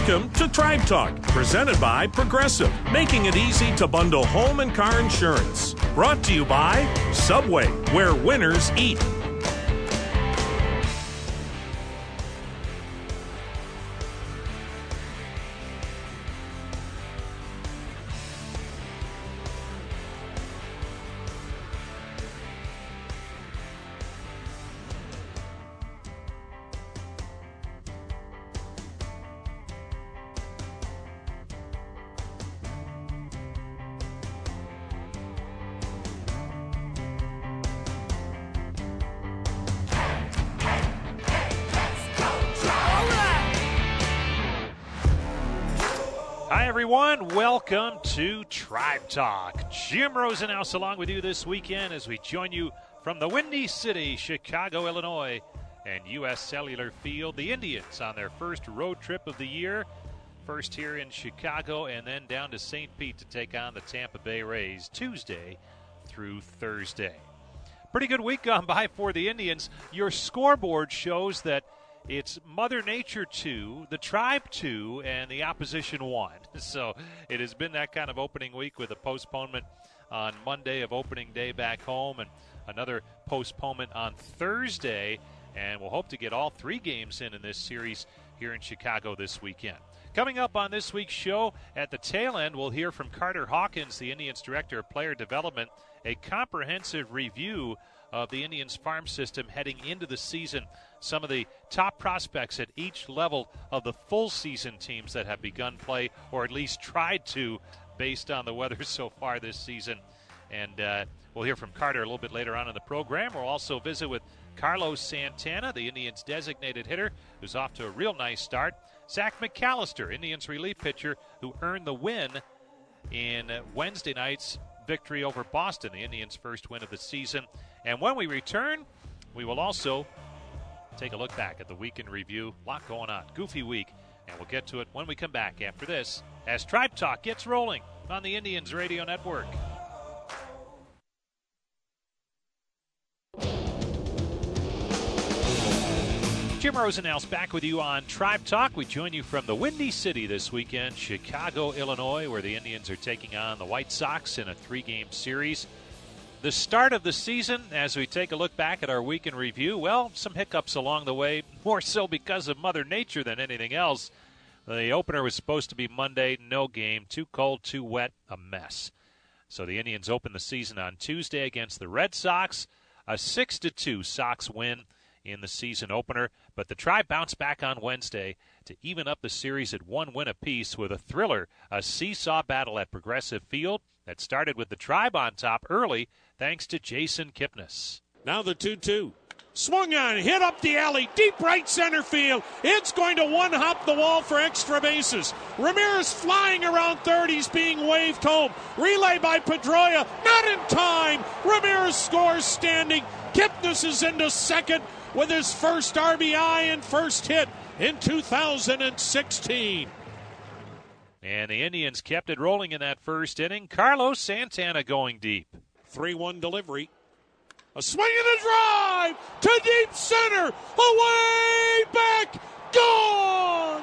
Welcome to Tribe Talk, presented by Progressive, making it easy to bundle home and car insurance. Brought to you by Subway, where winners eat. Welcome to Tribe Talk. Jim Rosenhaus along with you this weekend as we join you from the Windy City, Chicago, Illinois, and U.S. Cellular Field. The Indians on their first road trip of the year. First here in Chicago and then down to St. Pete to take on the Tampa Bay Rays Tuesday through Thursday. Pretty good week gone by for the Indians. Your scoreboard shows that it's Mother Nature 2, the Tribe 2, and the opposition 1. So it has been that kind of opening week with a postponement on Monday of opening day back home and another postponement on Thursday. And we'll hope to get all 3 games in this series here in Chicago this weekend. Coming up on this week's show, at the tail end, we'll hear from Carter Hawkins, the Indians Director of Player Development, a comprehensive review of the Indians farm system heading into the season. Some of the top prospects at each level of the full season teams that have begun play, or at least tried to, based on the weather so far this season. And we'll hear from Carter a little bit later on in the program. We'll also visit with Carlos Santana, the Indians' designated hitter, who's off to a real nice start. Zach McAllister, Indians relief pitcher, who earned the win in Wednesday night's victory over Boston, the Indians' first win of the season. And when we return, we will also take a look back at the week in review. A lot going on. Goofy week. And we'll get to it when we come back after this as Tribe Talk gets rolling on the Indians Radio Network. Jim Rosenhaus back with you on Tribe Talk. We join you from the Windy City this weekend, Chicago, Illinois, where the Indians are taking on the White Sox in a 3-game series. The start of the season, as we take a look back at our week in review, well, some hiccups along the way, more so because of Mother Nature than anything else. The opener was supposed to be Monday, no game, too cold, too wet, a mess. So the Indians open the season on Tuesday against the Red Sox, a 6-2 Sox win in the season opener, but the Tribe bounced back on Wednesday to even up the series at 1 win apiece with a thriller, a seesaw battle at Progressive Field that started with the Tribe on top early thanks to Jason Kipnis. Now the 2-2. Swung on, hit up the alley, deep right center field. It's going to one-hop the wall for extra bases. Ramirez flying around third. He's being waved home. Relay by Pedroia. Not in time. Ramirez scores standing. Kipnis is into second with his first RBI and first hit in 2016. And the Indians kept it rolling in that first inning. Carlos Santana going deep. 3-1 delivery. A swing and a drive to deep center. Away back. Gone.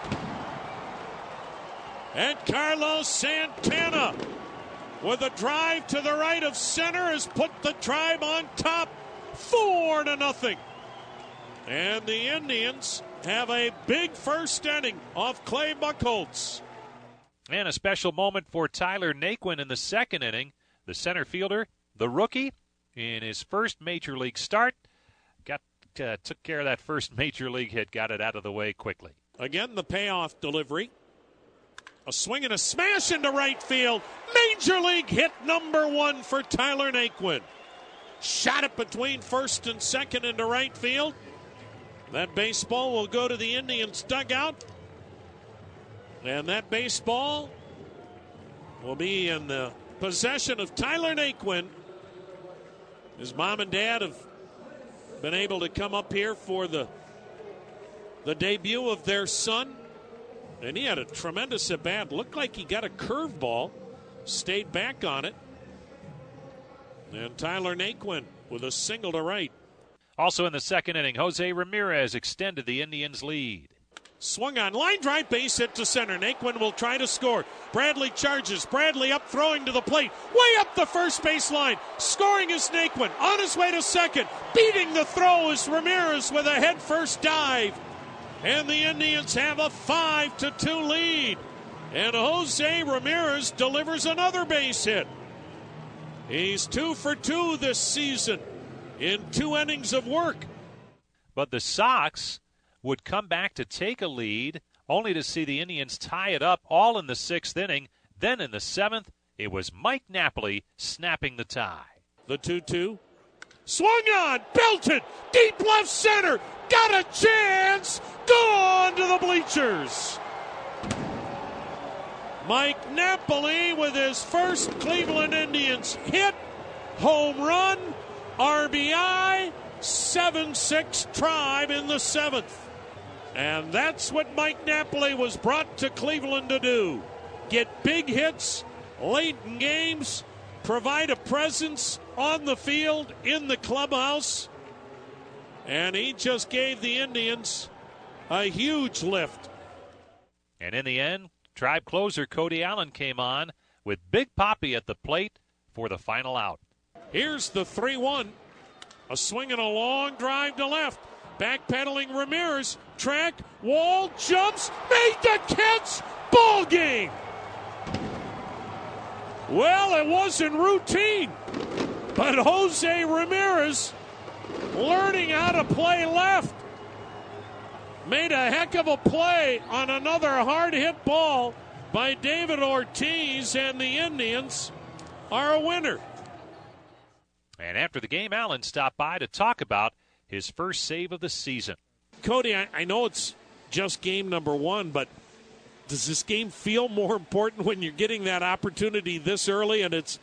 And Carlos Santana with a drive to the right of center has put the Tribe on top 4-0. And the Indians have a big first inning off Clay Buchholz. And a special moment for Tyler Naquin in the second inning. The center fielder, the rookie, in his first major league start, took care of that first major league hit, got it out of the way quickly. Again, the payoff delivery. A swing and a smash into right field. Major league hit number 1 for Tyler Naquin. Shot it between first and second into right field. That baseball will go to the Indians' dugout. And that baseball will be in the possession of Tyler Naquin. His mom and dad have been able to come up here for the debut of their son. And he had a tremendous at-bat. Looked like he got a curveball. Stayed back on it. And Tyler Naquin with a single to right. Also in the second inning, Jose Ramirez extended the Indians' lead. Swung on, line drive, base hit to center. Naquin will try to score. Bradley charges. Bradley up, throwing to the plate. Way up the first base line. Scoring is Naquin. On his way to second. Beating the throw is Ramirez with a head-first dive. And the Indians have a 5-2 lead. And Jose Ramirez delivers another base hit. He's 2 for 2 this season in 2 innings of work. But the Sox would come back to take a lead, only to see the Indians tie it up all in the 6th inning. Then in the 7th, it was Mike Napoli snapping the tie. The 2-2. Swung on, belted, deep left center, got a chance, gone to the bleachers. Mike Napoli with his first Cleveland Indians hit, home run, RBI, 7-6 Tribe in the 7th. And that's what Mike Napoli was brought to Cleveland to do. Get big hits late in games, provide a presence on the field, in the clubhouse. And he just gave the Indians a huge lift. And in the end, Tribe closer Cody Allen came on with Big Papi at the plate for the final out. Here's the 3-1. A swing and a long drive to left. Backpedaling Ramirez. Track, wall, jumps, made the catch. Ball game. Well, it wasn't routine, but Jose Ramirez, learning how to play left, made a heck of a play on another hard-hit ball by David Ortiz, and the Indians are a winner. And after the game, Allen stopped by to talk about his first save of the season. Cody, I know it's just game number 1, but does this game feel more important when you're getting that opportunity this early and it's,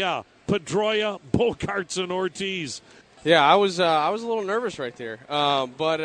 Pedroia, Bogaerts, and Ortiz? Yeah, I was a little nervous right there, but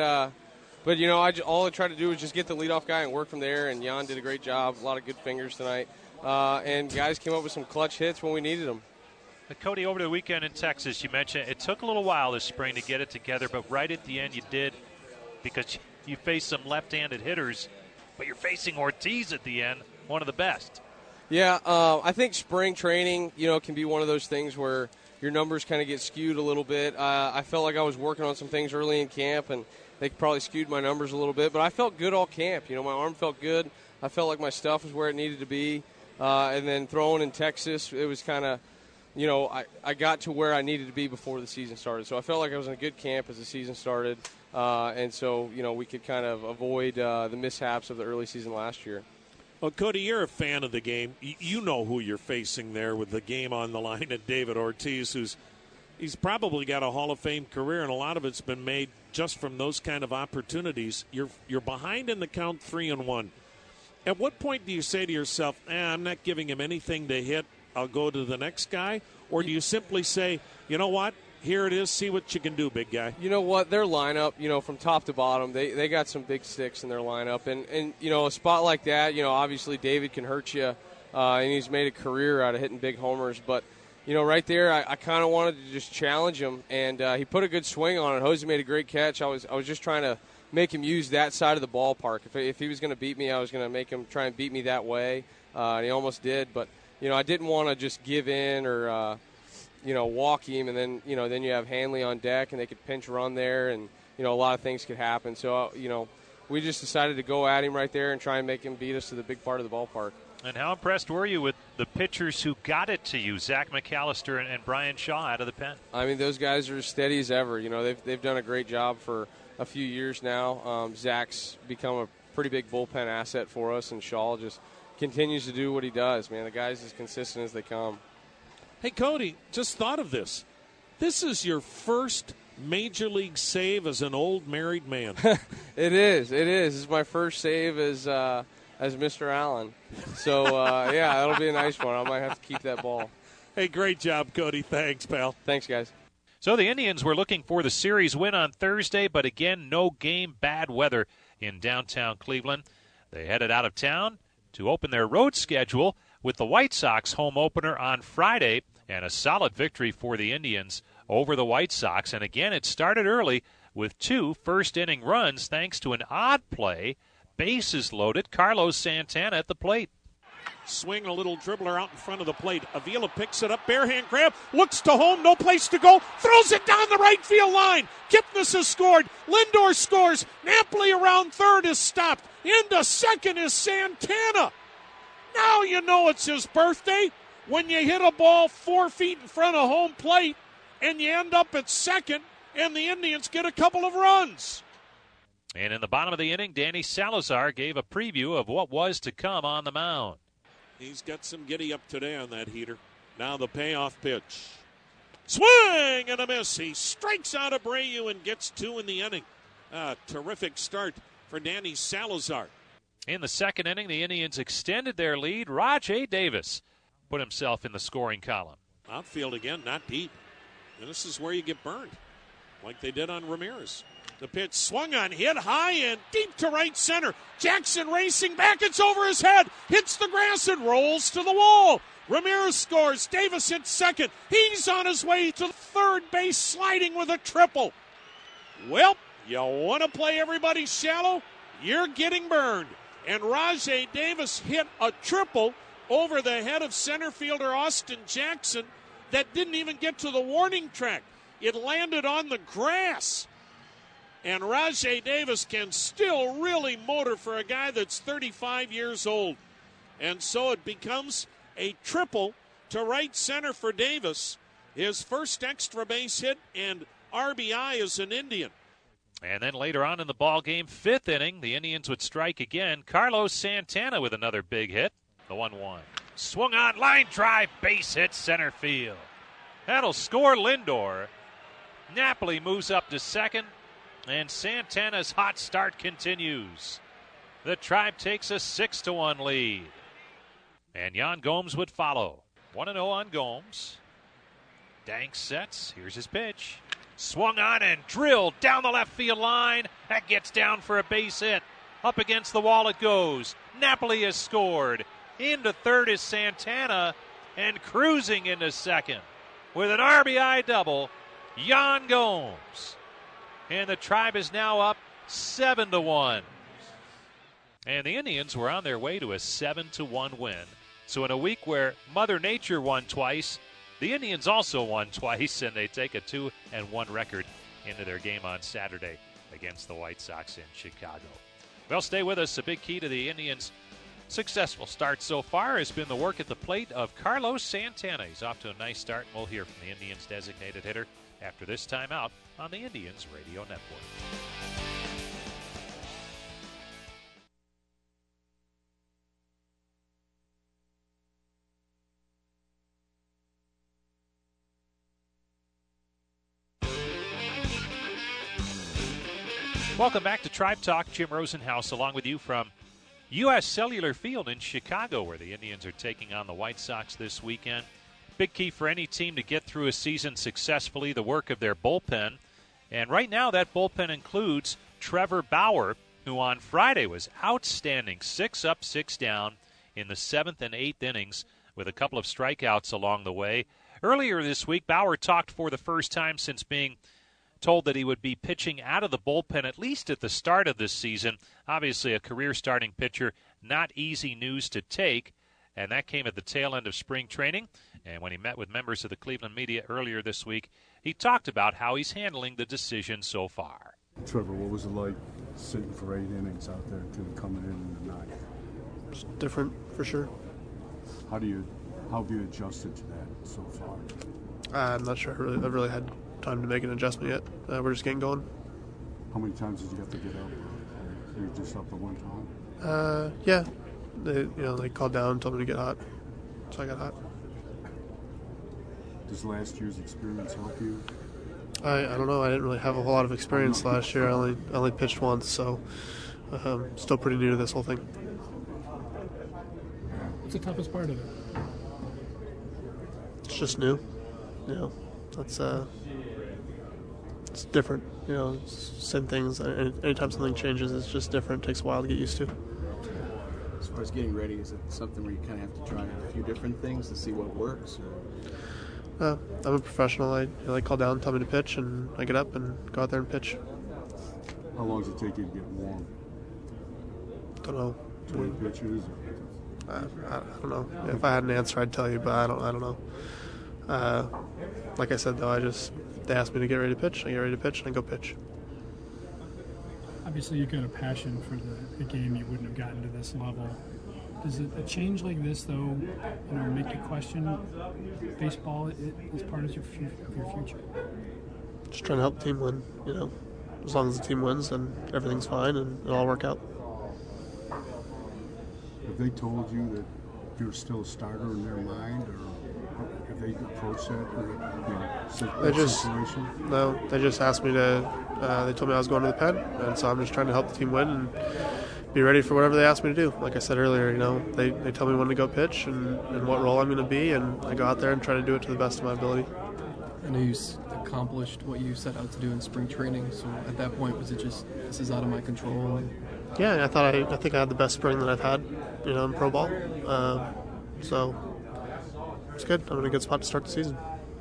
you know, all I tried to do was just get the leadoff guy and work from there. And Jan did a great job, a lot of good fingers tonight, and guys came up with some clutch hits when we needed them. Cody, over the weekend in Texas, you mentioned it took a little while this spring to get it together, but right at the end you did, because you faced some left-handed hitters, but you're facing Ortiz at the end, one of the best. Yeah, I think spring training, you know, can be one of those things where your numbers kind of get skewed a little bit. I felt like I was working on some things early in camp, and they probably skewed my numbers a little bit, but I felt good all camp. You know, my arm felt good. I felt like my stuff was where it needed to be, and then throwing in Texas, it was kind of, you know, I got to where I needed to be before the season started. So I felt like I was in a good camp as the season started. And so, you know, we could kind of avoid the mishaps of the early season last year. Well, Cody, you're a fan of the game. You know who you're facing there with the game on the line at David Ortiz, he's probably got a Hall of Fame career, and a lot of it's been made just from those kind of opportunities. You're behind in the count 3-1. At what point do you say to yourself, I'm not giving him anything to hit, I'll go to the next guy? Or do you simply say, you know what, here it is, see what you can do, big guy? You know what, their lineup, you know, from top to bottom, they got some big sticks in their lineup. And you know, a spot like that, you know, obviously David can hurt you, and he's made a career out of hitting big homers. But, you know, right there, I kind of wanted to just challenge him, and he put a good swing on it. Jose made a great catch. I was just trying to make him use that side of the ballpark. If he was going to beat me, I was going to make him try and beat me that way, and he almost did. But, you know, I didn't want to just give in or, you know, walk him, and then, you know, then you have Hanley on deck, and they could pinch run there, and, you know, a lot of things could happen. So, you know, we just decided to go at him right there and try and make him beat us to the big part of the ballpark. And how impressed were you with the pitchers who got it to you, Zach McAllister and Brian Shaw out of the pen? I mean, those guys are as steady as ever. You know, they've done a great job for a few years now. Zach's become a pretty big bullpen asset for us, and Shaw just continues to do what he does, man. The guy's as consistent as they come. Hey, Cody, just thought of this. This is your first major league save as an old married man. It is. This is my first save as Mr. Allen. So, yeah, that'll be a nice one. I might have to keep that ball. Hey, great job, Cody. Thanks, pal. Thanks, guys. So the Indians were looking for the series win on Thursday, but again, no game, bad weather in downtown Cleveland. They headed out of town to open their road schedule with the White Sox home opener on Friday, and a solid victory for the Indians over the White Sox. And again, it started early with 2 first-inning runs thanks to an odd play bases loaded. Carlos Santana at the plate. Swing, a little dribbler out in front of the plate. Avila picks it up, bare hand grab, looks to home, no place to go, throws it down the right field line. Kipnis has scored. Lindor scores. Napoli around third is stopped. Into second is Santana. Now you know it's his birthday when you hit a ball 4 feet in front of home plate and you end up at second and the Indians get a couple of runs. And in the bottom of the inning, Danny Salazar gave a preview of what was to come on the mound. He's got some giddy up today on that heater. Now the payoff pitch. Swing and a miss. He strikes out Abreu and gets 2 in the inning. Terrific start for Danny Salazar. In the second inning, the Indians extended their lead. Rajai Davis put himself in the scoring column. Outfield again, not deep. And this is where you get burned, like they did on Ramirez. The pitch swung on, hit high and deep to right center. Jackson racing back, it's over his head, hits the grass and rolls to the wall. Ramirez scores, Davis hits second. He's on his way to third base, sliding with a triple. Well, you want to play everybody shallow? You're getting burned. And Rajai Davis hit a triple over the head of center fielder Austin Jackson that didn't even get to the warning track. It landed on the grass. And Rajai Davis can still really motor for a guy that's 35 years old. And so it becomes a triple to right center for Davis. His first extra base hit and RBI as an Indian. And then later on in the ball game, 5th inning, the Indians would strike again. Carlos Santana with another big hit, the 1-1. Swung on, line drive, base hit center field. That'll score Lindor. Napoli moves up to second, and Santana's hot start continues. The Tribe takes a 6-1 lead. And Yan Gomes would follow. 1-0 on Gomes. Dank sets. Here's his pitch. Swung on and drilled down the left field line. That gets down for a base hit. Up against the wall it goes. Napoli has scored. Into third is Santana, and cruising into second with an RBI double, Yan Gomes. And the Tribe is now up 7-1. And the Indians were on their way to a 7-1 win. So in a week where Mother Nature won twice, the Indians also won twice, and they take a 2-1 record into their game on Saturday against the White Sox in Chicago. Well, stay with us. A big key to the Indians' successful start so far has been the work at the plate of Carlos Santana. He's off to a nice start, and we'll hear from the Indians' designated hitter after this timeout on the Indians Radio Network. Welcome back to Tribe Talk. Jim Rosenhaus along with you from U.S. Cellular Field in Chicago, where the Indians are taking on the White Sox this weekend. Big key for any team to get through a season successfully, the work of their bullpen. And right now that bullpen includes Trevor Bauer, who on Friday was outstanding, 6 up, 6 down in the 7th and 8th innings with a couple of strikeouts along the way. Earlier this week, Bauer talked for the first time since being told that he would be pitching out of the bullpen at least at the start of this season. Obviously a career starting pitcher, not easy news to take, and that came at the tail end of spring training. And when he met with members of the Cleveland media earlier this week, he talked about how he's handling the decision so far. Trevor, what was it like sitting for 8 innings out there and coming in the 9th? It's different for sure. How have you adjusted to that so far? I'm not sure. I've really had time to make an adjustment yet. We're just getting going. How many times did you have to get up? You were just up at one time? Yeah. They called down and told me to get hot, so I got hot. Does last year's experience help you? I don't know. I didn't really have a whole lot of experience last year. I only pitched once, so still pretty new to this whole thing. What's the toughest part of it? It's just new. That's it's different. Same things. Anytime something changes, it's just different. It takes a while to get used to. As far as getting ready, is it something where you kind of have to try a few different things to see what works? I'm a professional. They call down, tell me to pitch, and I get up and go out there and pitch. How long does it take you to get warm? Don't know. 20 pitches? I don't know. If I had an answer, I'd tell you, but I don't know. Like I said, though, they asked me to get ready to pitch. I get ready to pitch, and I go pitch. Obviously, you've got a passion for the game. You wouldn't have gotten to this level. Does a change like this, though, make you question baseball as part of your future? Just trying to help the team win. As long as the team wins, then everything's fine, and it'll all work out. Have they told you that you're still a starter in their mind, or have they approached that situation? No, they just asked me to. They told me I was going to the pen, and so I'm just trying to help the team win and be ready for whatever they ask me to do. Like I said earlier, they tell me when to go pitch and what role I'm going to be, and I go out there and try to do it to the best of my ability. I know you accomplished what you set out to do in spring training, so at that point, was it just, this is out of my control? Yeah, I think I had the best spring that I've had, in pro ball. So it's good. I'm in a good spot to start the season.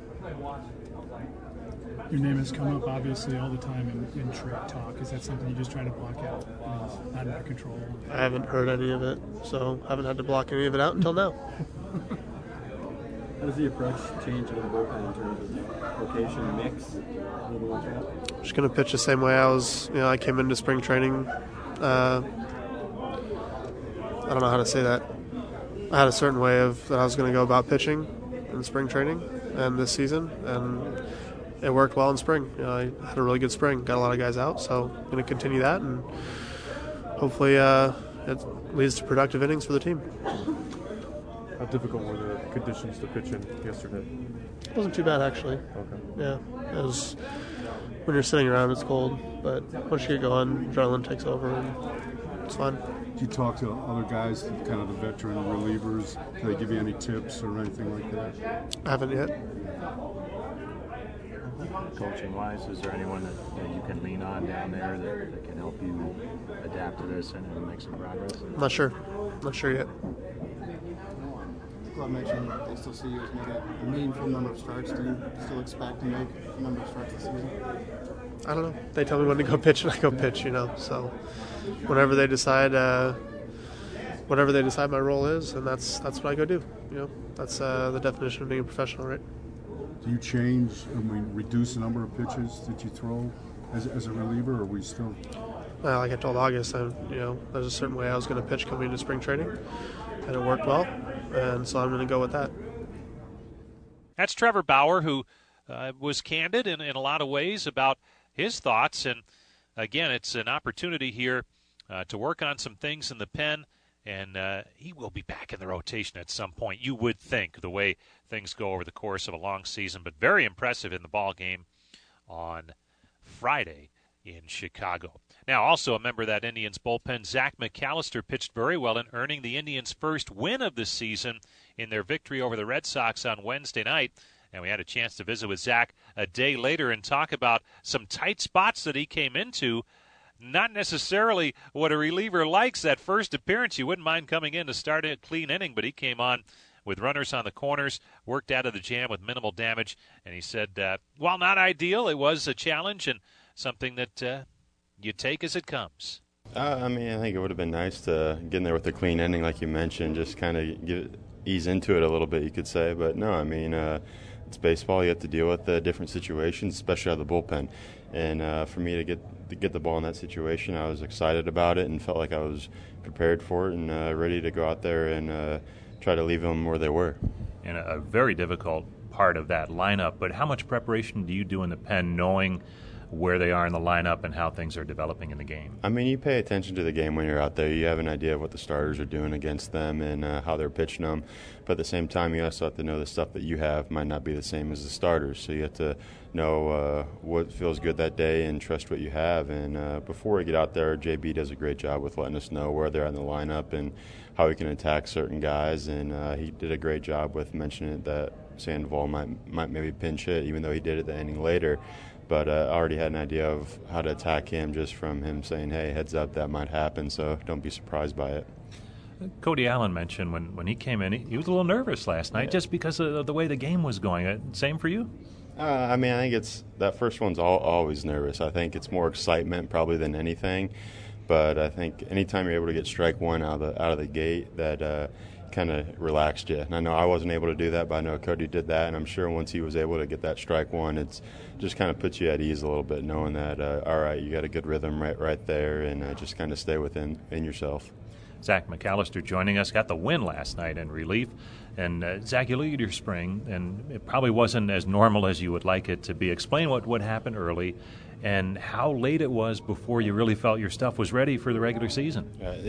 Your name has come up, obviously, all the time in trade talk. Is that something you just try to block out? It's not in your control? I haven't heard any of it, so I haven't had to block any of it out until now. How does the approach change in the bullpen in terms of location, mix, anything like that? I'm just going to pitch the same way I was. I came into spring training. I don't know how to say that. I had a certain way that I was going to go about pitching in spring training and this season, and it worked well in spring. I had a really good spring, got a lot of guys out, so I'm going to continue that, and hopefully it leads to productive innings for the team. How difficult were the conditions to pitch in yesterday? It wasn't too bad, actually. Okay. Yeah, it was. When you're sitting around, it's cold, but once you get going, adrenaline takes over, and it's fun. Do you talk to other guys, kind of the veteran relievers? Do they give you any tips or anything like that? I haven't yet. Coaching-wise, is there anyone that you can lean on down there that can help you adapt to this and make some progress? I'm not sure. Not sure yet. Club mentioned they still see you as maybe a meaningful number of starts. Do you still expect to make a number of starts this season? I don't know. They tell me when to go pitch, and I go pitch. So whenever they decide my role is, and that's what I go do. That's the definition of being a professional, right? Do you change? Reduce the number of pitches that you throw as a reliever, or are we still? Like I told August, there's a certain way I was going to pitch coming into spring training, and it worked well, and so I'm going to go with that. That's Trevor Bauer, who was candid in a lot of ways about his thoughts. And, again, it's an opportunity here to work on some things in the pen, and he will be back in the rotation at some point, you would think, the way things go over the course of a long season. But very impressive in the ball game on Friday in Chicago. Now, also a member of that Indians bullpen, Zach McAllister, pitched very well in earning the Indians' first win of the season in their victory over the Red Sox on Wednesday night. And we had a chance to visit with Zach a day later and talk about some tight spots that he came into. Not necessarily what a reliever likes. That first appearance, you wouldn't mind coming in to start a clean inning, but he came on with runners on the corners, worked out of the jam with minimal damage. And he said, while not ideal, it was a challenge and something that you take as it comes. I think it would have been nice to get in there with a clean ending, like you mentioned, just kind of ease into it a little bit, you could say. But no, it's baseball. You have to deal with different situations, especially out of the bullpen. And for me to get the ball in that situation, I was excited about it and felt like I was prepared for it and ready to go out there and try to leave them where they were. And a very difficult part of that lineup, but how much preparation do you do in the pen knowing where they are in the lineup and how things are developing in the game? You pay attention to the game when you're out there. You have an idea of what the starters are doing against them and how they're pitching them. But at the same time, you also have to know the stuff that you have might not be the same as the starters. So you have to know what feels good that day and trust what you have. And before we get out there, JB does a great job with letting us know where they're in the lineup and how we can attack certain guys. And he did a great job with mentioning that Sandoval might maybe pinch hit, even though he did it the inning later. But I already had an idea of how to attack him just from him saying, hey, heads up, that might happen, so don't be surprised by it. Cody Allen mentioned when he came in, he was a little nervous last night just because of the way the game was going. Same for you? I think it's that first one's always nervous. I think it's more excitement probably than anything. But I think anytime you're able to get strike one out of the gate, that kind of relaxed you. And I know I wasn't able to do that, but I know Cody did that, and I'm sure once he was able to get that strike one, it's just kind of puts you at ease a little bit, knowing that all right, you got a good rhythm right there, and just kind of stay within yourself. Zach McAllister joining us, got the win last night in relief. And Zach, you look at your spring, and it probably wasn't as normal as you would like it to be. Explain what happened early and how late it was before you really felt your stuff was ready for the regular season.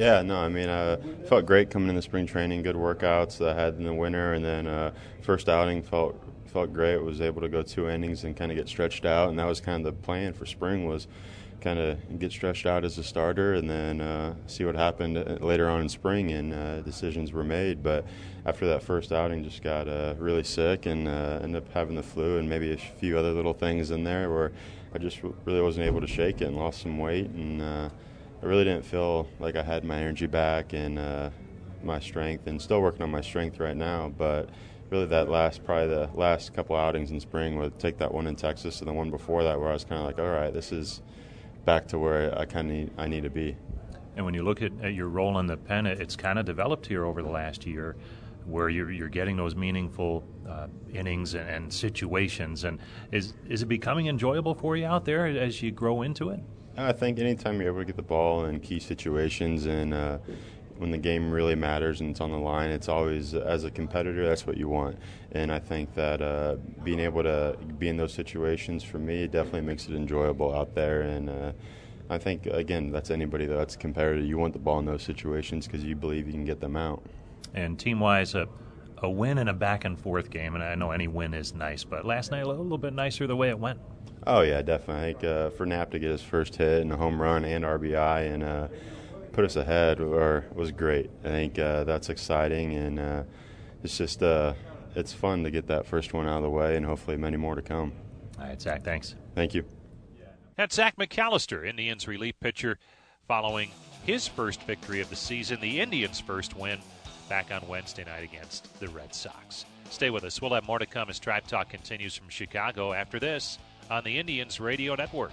I felt great coming into spring training, good workouts that I had in the winter, and then first outing felt great. Was able to go 2 innings and kind of get stretched out, and that was kind of the plan for spring, was kind of get stretched out as a starter and then see what happened later on in spring, and decisions were made. But after that first outing, just got really sick and ended up having the flu and maybe a few other little things in there where I just really wasn't able to shake it and lost some weight, and I really didn't feel like I had my energy back and my strength, and still working on my strength right now. But really probably the last couple outings in spring, would take that one in Texas and the one before that, where I was kind of like, all right, this is back to where I need to be. And when you look at your role in the pen, it's kind of developed here over the last year, where you're getting those meaningful innings and situations. And is it becoming enjoyable for you out there as you grow into it? I think anytime you're able to get the ball in key situations, and when the game really matters and it's on the line, it's always, as a competitor, that's what you want. And I think that being able to be in those situations, for me, it definitely makes it enjoyable out there. And I think, again, that's anybody that's a competitor. You want the ball in those situations because you believe you can get them out. And team-wise, a win in a back-and-forth game, and I know any win is nice, but last night a little bit nicer the way it went. Oh, yeah, definitely. I think for Knapp to get his first hit and a home run and RBI and put us ahead was great. I think that's exciting, and it's just it's fun to get that first one out of the way, and hopefully many more to come. All right, Zach, thanks. Thank you. That's Zach McAllister, Indians relief pitcher, following his first victory of the season, the Indians' first win back on Wednesday night against the Red Sox. Stay with us. We'll have more to come as Tribe Talk continues from Chicago after this on the Indians Radio Network.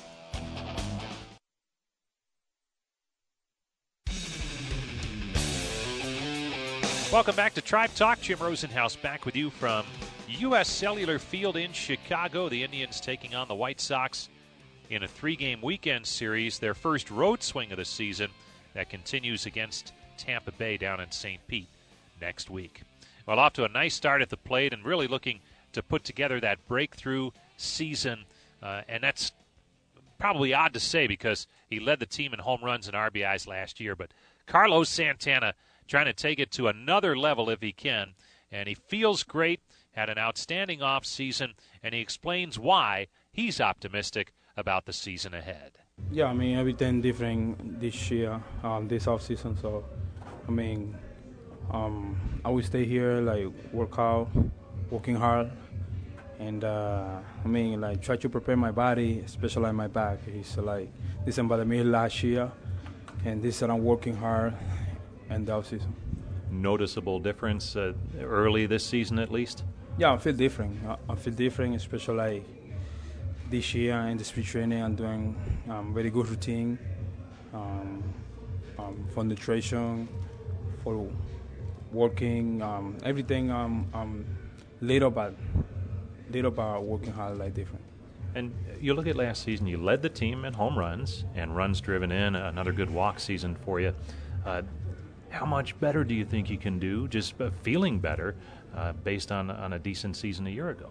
Welcome back to Tribe Talk. Jim Rosenhaus back with you from U.S. Cellular Field in Chicago. The Indians taking on the White Sox in a 3-game weekend series, their first road swing of the season that continues against Tampa Bay down in St. Pete next week. Well, off to a nice start at the plate and really looking to put together that breakthrough season, and that's probably odd to say because he led the team in home runs and RBIs last year, but Carlos Santana trying to take it to another level if he can, and he feels great, had an outstanding offseason, and he explains why he's optimistic about the season ahead. Yeah, I mean, everything different this year, this offseason, so, I mean, I will stay here, like, work out, working hard, and, try to prepare my body, especially my back. It's like, this about me last year, and this I'm working hard in the offseason. Noticeable difference early this season at least? Yeah, I feel different. Especially like this year in the speed training. I'm doing very good routine for nutrition, for working, everything. Little by working hard, like different. And you look at last season, you led the team in home runs and runs driven in, another good walk season for you. How much better do you think you can do, just feeling better, based on a decent season a year ago?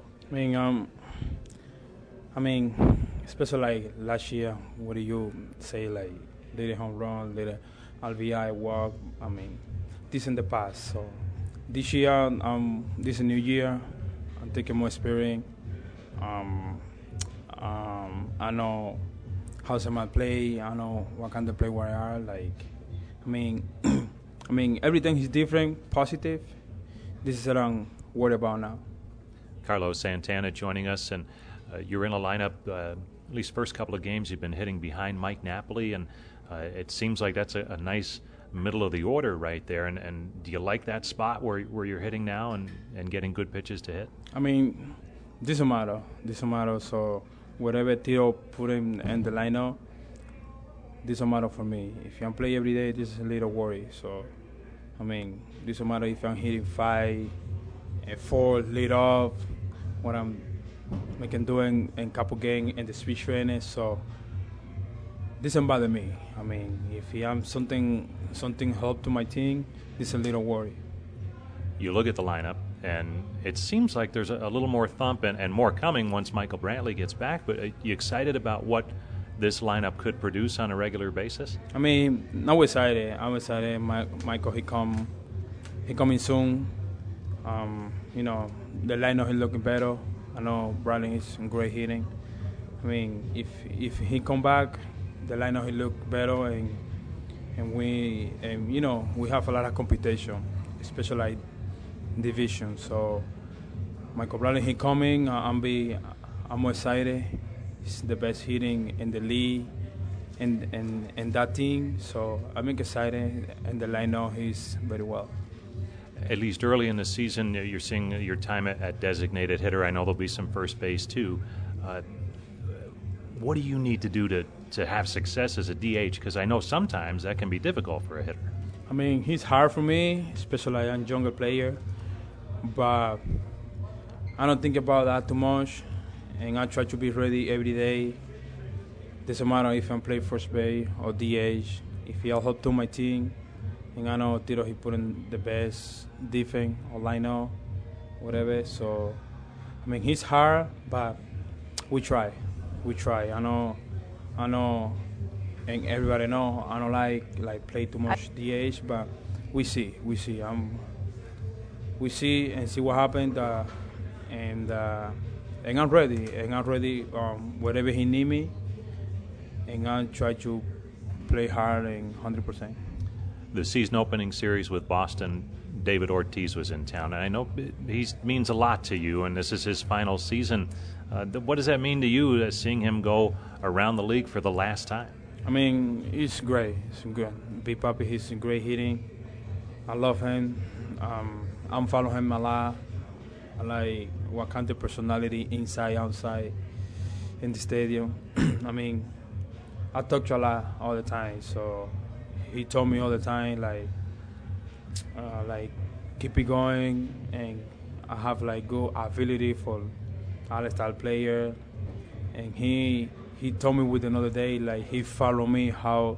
I mean, especially like last year, what do you say, like, little home run, little RBI walk, I mean, this in the past. So this year, this is a new year, I'm taking more experience. I know how someone play, I know what kind of play where I are, like, I mean, everything is different, positive. This is what I'm worried about now. Carlos Santana joining us, and you're in a lineup, at least first couple of games, you've been hitting behind Mike Napoli, and it seems like that's a nice middle of the order right there. And do you like that spot where you're hitting now and getting good pitches to hit? I mean, this matter. So whatever Tito put him in the lineup, doesn't matter for me. If I'm playing every day, this is a little worry. So, I mean, doesn't matter if I'm hitting 5 and 4 lead off, what I'm doing in couple games in the speed training. So, doesn't bother me. I mean, if I'm something help to my team, this is a little worry. You look at the lineup, and it seems like there's a little more thump and more coming once Michael Brantley gets back. But are you excited about what this lineup could produce on a regular basis? I mean, I'm excited. Michael, he coming soon. You know, the lineup is looking better. I know Brantley is great hitting. I mean, if he come back, the lineup will look better, and we have a lot of competition, especially like division. So Michael Brantley, he coming. I'm excited. He's the best hitting in the league, and that team. So I'm excited, and the lineup is very well. At least early in the season, you're seeing your time at designated hitter. I know there'll be some first base too. What do you need to do to have success as a DH? Because I know sometimes that can be difficult for a hitter. I mean, it's hard for me, especially I'm a younger player, but I don't think about that too much, and I try to be ready every day. Doesn't matter if I'm playing first base or DH. If I'll help to my team, and I know Tito, he put in the best defense or lineup, whatever. So, I mean, it's hard, but we try. I know, and everybody know I don't like play too much DH, but we see and see what happened, and I'm ready. Whatever he need me, and I try to play hard and 100%. The season opening series with Boston, David Ortiz was in town, and I know he means a lot to you, and this is his final season. What does that mean to you, seeing him go around the league for the last time? I mean, it's great. It's good. Big Papi, he's great hitting. I love him. I'm following him a lot. I like what kind of personality inside, outside, in the stadium. I mean, I talk to a lot all the time, so he told me all the time, like keep it going, and I have like good ability for all-star player, and he told me with another day, like he follow me how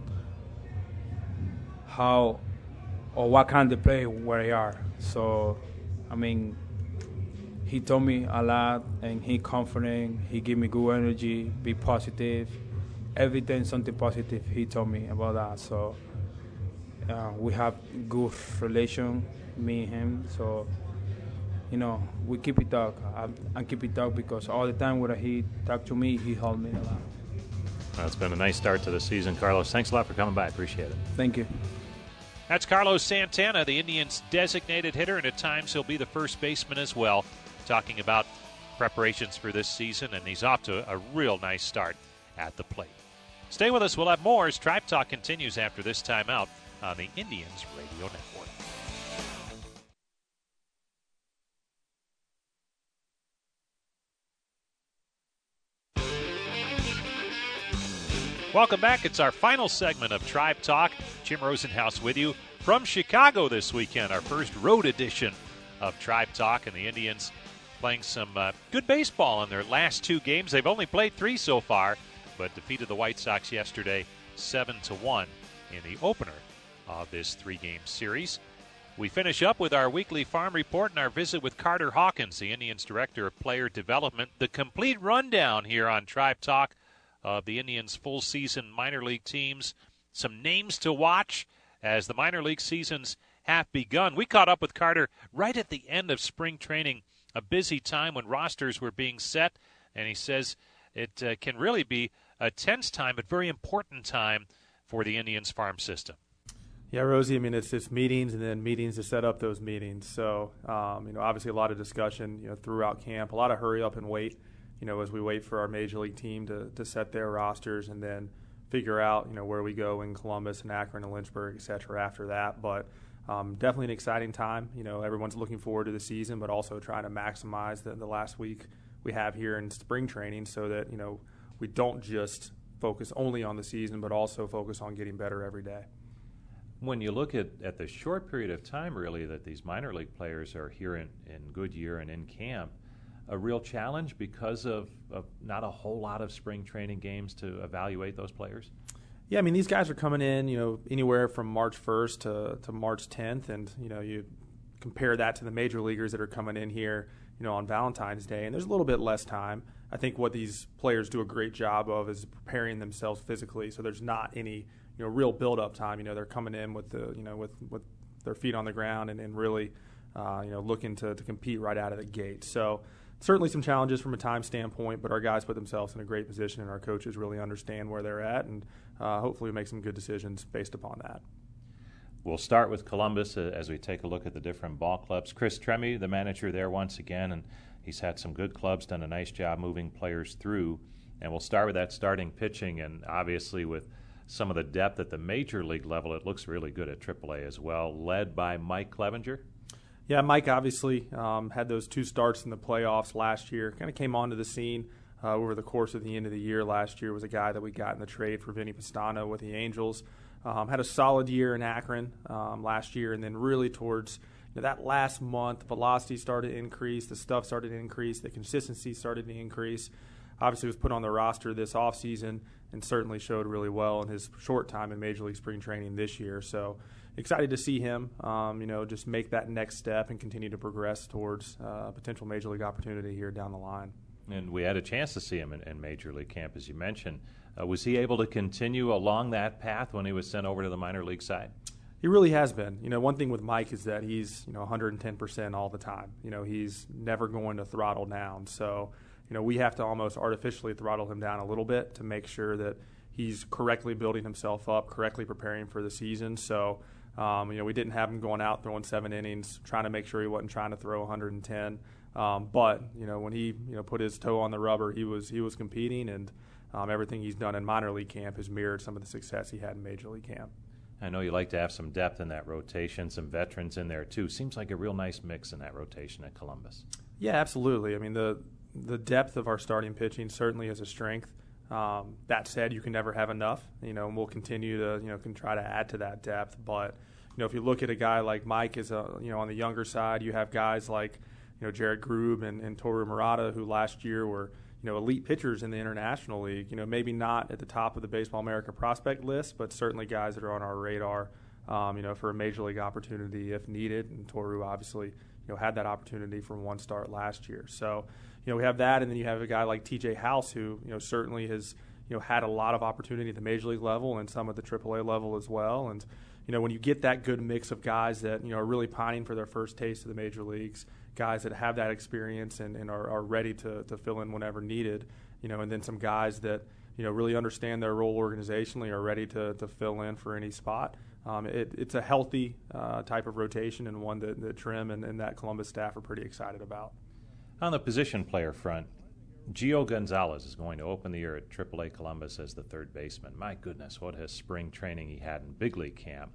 or what kind of play where I are. So, I mean, he told me a lot, and he confident, he give me good energy, be positive, everything something positive he told me about that. So we have good relation, me and him. So, you know, we keep it talk. I keep it talk because all the time when he talk to me, he helped me a lot. Well, it's been a nice start to the season, Carlos. Thanks a lot for coming by. Appreciate it. Thank you. That's Carlos Santana, the Indians' designated hitter, and at times he'll be the first baseman as well, talking about preparations for this season, and he's off to a real nice start at the plate. Stay with us. We'll have more as Tribe Talk continues after this timeout on the Indians Radio Network. Welcome back. It's our final segment of Tribe Talk. Jim Rosenhaus with you from Chicago this weekend, our first road edition of Tribe Talk, and the Indians playing some good baseball in their last 2 games. They've only played 3 so far, but defeated the White Sox yesterday 7-1 in the opener of this 3-game series. We finish up with our weekly farm report and our visit with Carter Hawkins, the Indians Director of Player Development. The complete rundown here on Tribe Talk of the Indians' full-season minor league teams. Some names to watch as the minor league seasons have begun. We caught up with Carter right at the end of spring training, a busy time when rosters were being set, and he says it can really be a tense time, but very important time for the Indians farm system. Yeah, Rosie, I mean, it's meetings and then meetings to set up those meetings. So, obviously a lot of discussion, throughout camp, a lot of hurry up and wait, as we wait for our major league team to set their rosters and then figure out, where we go in Columbus and Akron and Lynchburg, et cetera, after that. But definitely an exciting time. Everyone's looking forward to the season, but also trying to maximize the last week we have here in spring training so that, we don't just focus only on the season, but also focus on getting better every day. When you look at the short period of time, really, that these minor league players are here in Goodyear and in camp, a real challenge because of not a whole lot of spring training games to evaluate those players? Yeah, I mean, these guys are coming in, anywhere from March 1st to March 10th, and, you compare that to the major leaguers that are coming in here, on Valentine's Day, and there's a little bit less time. I think what these players do a great job of is preparing themselves physically, so there's not any, real build-up time. They're coming in with the, with their feet on the ground and really, looking to compete right out of the gate. So certainly some challenges from a time standpoint, but our guys put themselves in a great position, and our coaches really understand where they're at, and hopefully make some good decisions based upon that. We'll start with Columbus as we take a look at the different ball clubs. Chris Tremme, the manager there once again, and he's had some good clubs, done a nice job moving players through. And we'll start with that starting pitching, and obviously with some of the depth at the major league level, it looks really good at AAA as well, led by Mike Clevenger. Yeah, Mike obviously had those 2 starts in the playoffs last year, kind of came onto the scene over the course of the end of the year. Last year was a guy that we got in the trade for Vinny Pastano with the Angels. Had a solid year in Akron last year, and then really towards that last month, the velocity started to increase, the stuff started to increase, the consistency started to increase. Obviously was put on the roster this offseason and certainly showed really well in his short time in Major League Spring Training this year. So excited to see him, just make that next step and continue to progress towards a potential Major League opportunity here down the line. And we had a chance to see him in Major League camp, as you mentioned. Was he able to continue along that path when he was sent over to the minor league side? He really has been. One thing with Mike is that he's 110% all the time. He's never going to throttle down. So, we have to almost artificially throttle him down a little bit to make sure that he's correctly building himself up, correctly preparing for the season. So, we didn't have him going out throwing 7 innings, trying to make sure he wasn't trying to throw 110. But when he put his toe on the rubber, he was competing, and everything he's done in minor league camp has mirrored some of the success he had in major league camp. I know you like to have some depth in that rotation, some veterans in there too. Seems like a real nice mix in that rotation at Columbus. Yeah, absolutely. I mean, the depth of our starting pitching certainly is a strength. That said, you can never have enough, and we'll continue to, can try to add to that depth. But, if you look at a guy like Mike is, on the younger side, you have guys like, Jared Grube and Toru Murata, who last year were, elite pitchers in the International League, maybe not at the top of the Baseball America prospect list, but certainly guys that are on our radar, for a major league opportunity if needed. And Toru obviously, had that opportunity from 1 start last year. So, we have that, and then you have a guy like TJ House who, certainly has, had a lot of opportunity at the major league level and some at the AAA level as well. And, when you get that good mix of guys that, are really pining for their first taste of the major leagues, guys that have that experience and are ready to fill in whenever needed, and then some guys that, really understand their role organizationally, are ready to fill in for any spot. It's a healthy type of rotation, and one that Trim and that Columbus staff are pretty excited about. On the position player front, Gio Gonzalez is going to open the year at AAA Columbus as the third baseman. My goodness, what a spring training he had in big league camp.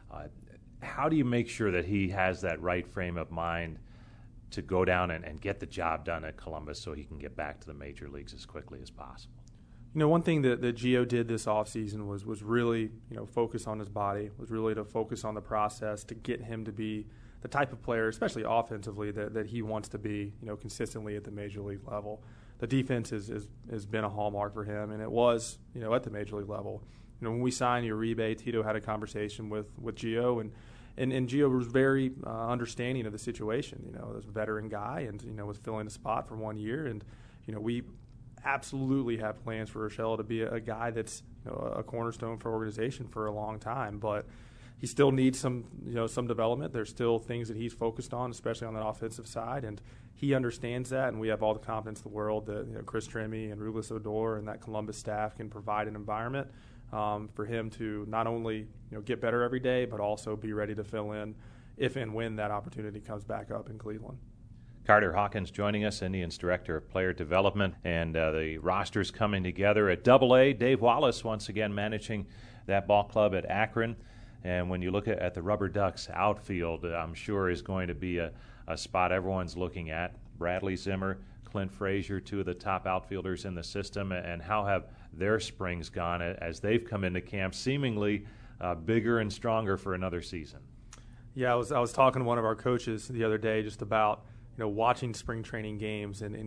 How do you make sure that he has that right frame of mind to go down and get the job done at Columbus so he can get back to the major leagues as quickly as possible? One thing that Gio did this offseason was really, focus on his body, was really to focus on the process to get him to be the type of player, especially offensively, that he wants to be, consistently at the major league level. The defense has been a hallmark for him, and it was, at the major league level. When we signed Uribe, Tito had a conversation with Gio, and Gio was very understanding of the situation. As a veteran guy, and was filling a spot for 1 year, and we absolutely have plans for Urshela to be a guy that's a cornerstone for our organization for a long time. But he still needs some development. There's still things that he's focused on, especially on the offensive side, and he understands that. And we have all the confidence in the world that Chris Tremme and Rulis Odor and that Columbus staff can provide an environment for him to not only get better every day, but also be ready to fill in if and when that opportunity comes back up in Cleveland. Carter Hawkins joining us, Indians Director of Player Development, and the roster's coming together at AA. Dave Wallace once again managing that ball club at Akron. And when you look at the Rubber Ducks outfield, I'm sure is going to be a spot everyone's looking at. Bradley Zimmer, Clint Frazier, two of the top outfielders in the system, and how have their springs gone as they've come into camp seemingly bigger and stronger for another season? Yeah, I was talking to one of our coaches the other day just about watching spring training games, and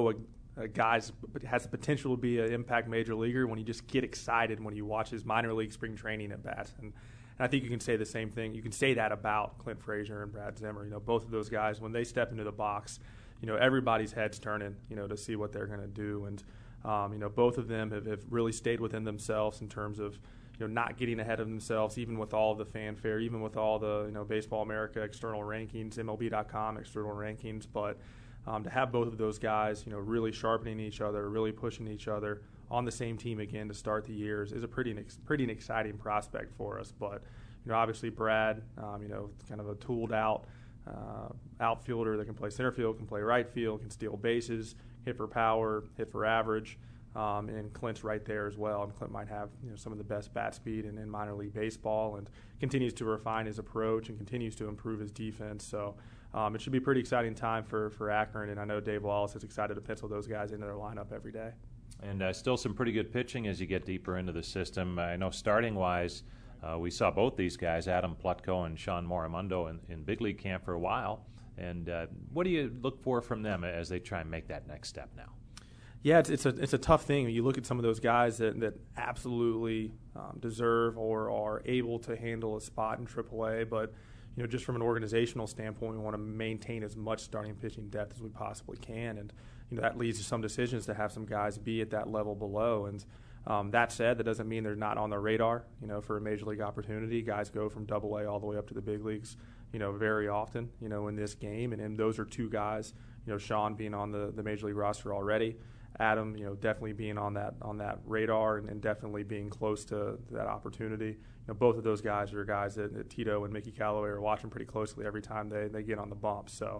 a guy has the potential to be an impact major leaguer when you just get excited when you watch his minor league spring training at bats. And I think you can say the same thing. You can say that about Clint Frazier and Brad Zimmer. Both of those guys, when they step into the box, everybody's head's turning, to see what they're going to do. And both of them have really stayed within themselves in terms of not getting ahead of themselves, even with all the fanfare, even with all the Baseball America external rankings, MLB.com external rankings. But to have both of those guys, really sharpening each other, really pushing each other on the same team again to start the year is a pretty exciting prospect for us. But obviously Brad, kind of a tooled out outfielder that can play center field, can play right field, can steal bases, hit for power, hit for average. And Clint's right there as well. And Clint might have some of the best bat speed in minor league baseball, and continues to refine his approach and continues to improve his defense. So it should be a pretty exciting time for Akron, and I know Dave Wallace is excited to pencil those guys into their lineup every day. And still some pretty good pitching as you get deeper into the system. I know starting-wise, we saw both these guys, Adam Plutko and Sean Morimundo, in big league camp for a while. And what do you look for from them as they try and make that next step now? Yeah, it's a tough thing. You look at some of those guys that absolutely deserve or are able to handle a spot in AAA, but just from an organizational standpoint, we want to maintain as much starting pitching depth as we possibly can, and that leads to some decisions to have some guys be at that level below. And that said, that doesn't mean they're not on the radar. For a major league opportunity, guys go from AA all the way up to the big leagues. Very often. In this game, and those are two guys. Sean being on the major league roster already. Adam, definitely being on that radar and definitely being close to that opportunity. Both of those guys are guys that Tito and Mickey Callaway are watching pretty closely every time they get on the bump. So,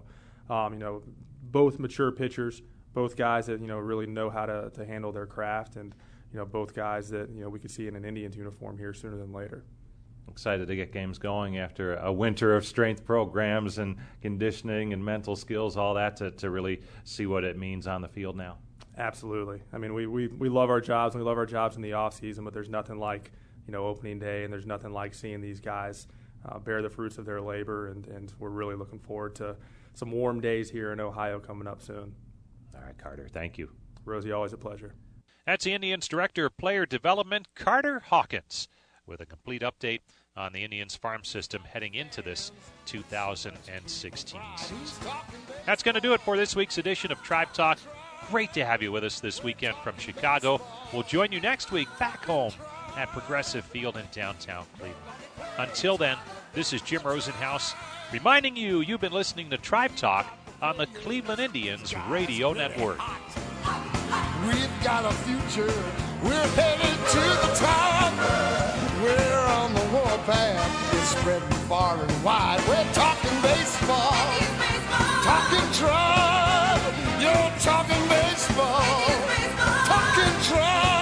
both mature pitchers, both guys that really know how to handle their craft, and both guys that we could see in an Indians uniform here sooner than later. Excited to get games going after a winter of strength programs and conditioning and mental skills, all that to really see what it means on the field now. Absolutely. I mean, we love our jobs, and we love our jobs in the off season, but there's nothing like opening day, and there's nothing like seeing these guys bear the fruits of their labor, and we're really looking forward to some warm days here in Ohio coming up soon. All right, Carter, thank you. Rosie, always a pleasure. That's the Indians Director of Player Development, Carter Hawkins, with a complete update on the Indians farm system heading into this 2016 season. That's going to do it for this week's edition of Tribe Talk. Great to have you with us this weekend from Chicago. We'll join you next week back home at Progressive Field in downtown Cleveland. Until then, this is Jim Rosenhaus reminding you you've been listening to Tribe Talk on the Cleveland Indians Radio Network. We've got a future. We're headed to the top. We're on the warpath. It's spreading far and wide. We're talking baseball. Talking Tribe. You're talking baseball. Talking Tribe.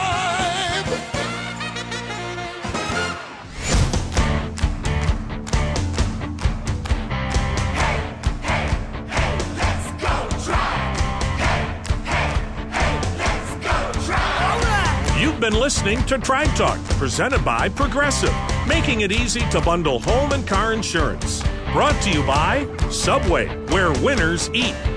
You've been listening to Tribe Talk, presented by Progressive, making it easy to bundle home and car insurance. Brought to you by Subway, where winners eat.